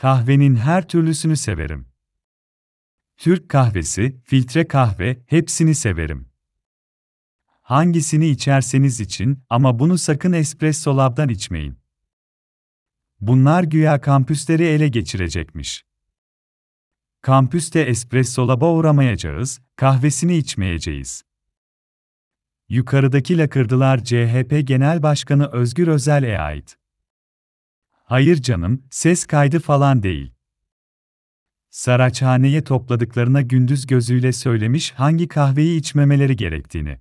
Kahvenin her türlüsünü severim. Türk kahvesi, filtre kahve, hepsini severim. Hangisini içerseniz için ama bunu sakın Espresso Lab'dan içmeyin. Bunlar güya kampüsleri ele geçirecekmiş. Kampüste Espresso Lab'a uğramayacağız, kahvesini içmeyeceğiz. Yukarıdaki lakırdılar CHP Genel Başkanı Özgür Özel'e ait. Hayır canım, ses kaydı falan değil. Saraçhane'ye topladıklarına gündüz gözüyle söylemiş hangi kahveyi içmemeleri gerektiğini.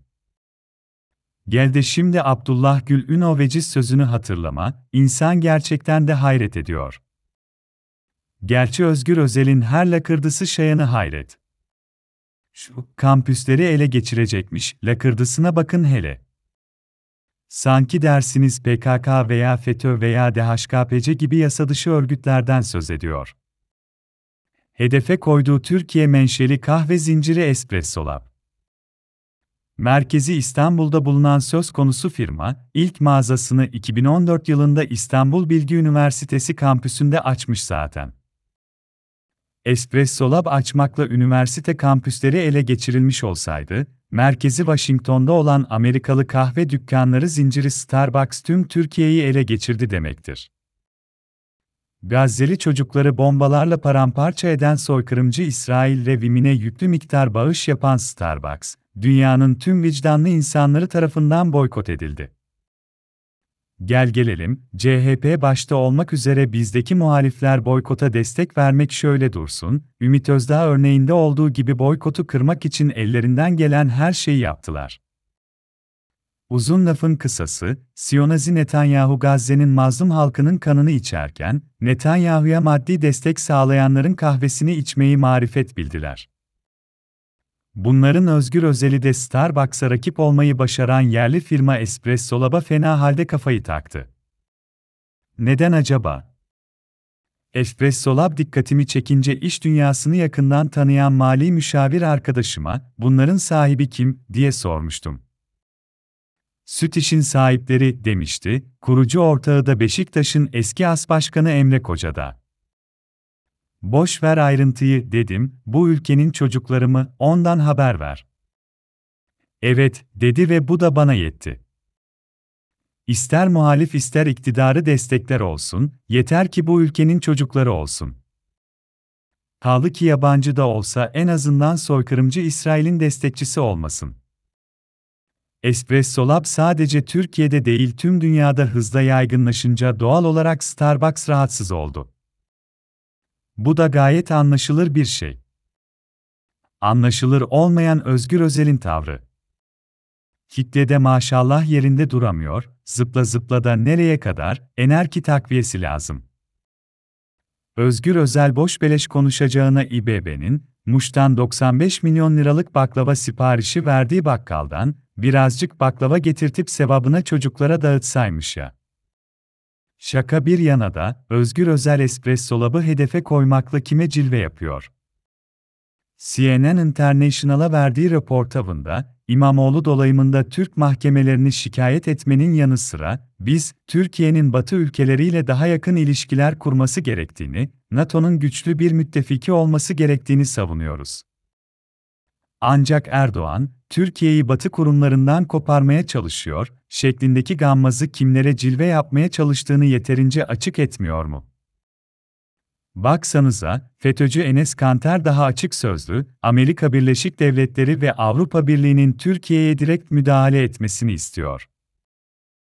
Gel de şimdi Abdullah Gül Ünal veciz sözünü hatırlama, insan gerçekten de hayret ediyor. Gerçi Özgür Özel'in her lakırdısı şayanı hayret. Şu kampüsleri ele geçirecekmiş, lakırdısına bakın hele. Sanki dersiniz PKK veya FETÖ veya DHKPC gibi yasadışı örgütlerden söz ediyor. Hedefe koyduğu Türkiye menşeli kahve zinciri Espresso Lab. Merkezi İstanbul'da bulunan söz konusu firma, ilk mağazasını 2014 yılında İstanbul Bilgi Üniversitesi kampüsünde açmış zaten. Espresso Lab açmakla üniversite kampüsleri ele geçirilmiş olsaydı, merkezi Washington'da olan Amerikalı kahve dükkanları zinciri Starbucks tüm Türkiye'yi ele geçirdi demektir. Gazze'li çocukları bombalarla paramparça eden soykırımcı İsrail rejimine yüklü miktar bağış yapan Starbucks, dünyanın tüm vicdanlı insanları tarafından boykot edildi. Gel gelelim, CHP başta olmak üzere bizdeki muhalifler boykota destek vermek şöyle dursun, Ümit Özdağ örneğinde olduğu gibi boykotu kırmak için ellerinden gelen her şeyi yaptılar. Uzun lafın kısası, Siyonist Netanyahu Gazze'nin mazlum halkının kanını içerken, Netanyahu'ya maddi destek sağlayanların kahvesini içmeyi marifet bildiler. Bunların Özgür Özel'i de Starbucks'a rakip olmayı başaran yerli firma Espresso Lab'a fena halde kafayı taktı. Neden acaba? Espresso Lab dikkatimi çekince iş dünyasını yakından tanıyan mali müşavir arkadaşıma, bunların sahibi kim, diye sormuştum. Süt işin sahipleri, demişti, kurucu ortağı da Beşiktaş'ın eski as başkanı Emre Kocadağ. Boş ver ayrıntıyı, dedim, bu ülkenin çocukları mı, ondan haber ver. Evet, dedi ve bu da bana yetti. İster muhalif ister iktidarı destekler olsun, yeter ki bu ülkenin çocukları olsun. Kaldı ki yabancı da olsa en azından soykırımcı İsrail'in destekçisi olmasın. Espresso Lab sadece Türkiye'de değil tüm dünyada hızla yaygınlaşınca doğal olarak Starbucks rahatsız oldu. Bu da gayet anlaşılır bir şey. Anlaşılır olmayan Özgür Özel'in tavrı. Kitlede maşallah yerinde duramıyor, zıpla zıpla da nereye kadar, enerji takviyesi lazım. Özgür Özel boş beleş konuşacağına İBB'nin, Muş'tan 95 milyon liralık baklava siparişi verdiği bakkaldan, birazcık baklava getirtip sevabına çocuklara dağıtsaymış ya. Şaka bir yana da, Özgür Özel Espresso Lab'ı hedefe koymakla kime cilve yapıyor? CNN International'a verdiği röportajında, İmamoğlu dolayımında Türk mahkemelerini şikayet etmenin yanı sıra, biz, Türkiye'nin Batı ülkeleriyle daha yakın ilişkiler kurması gerektiğini, NATO'nun güçlü bir müttefiki olması gerektiğini savunuyoruz. Ancak Erdoğan, Türkiye'yi Batı kurumlarından koparmaya çalışıyor, şeklindeki gammazı kimlere cilve yapmaya çalıştığını yeterince açık etmiyor mu? Baksanıza, FETÖ'cü Enes Kanter daha açık sözlü, Amerika Birleşik Devletleri ve Avrupa Birliği'nin Türkiye'ye direkt müdahale etmesini istiyor.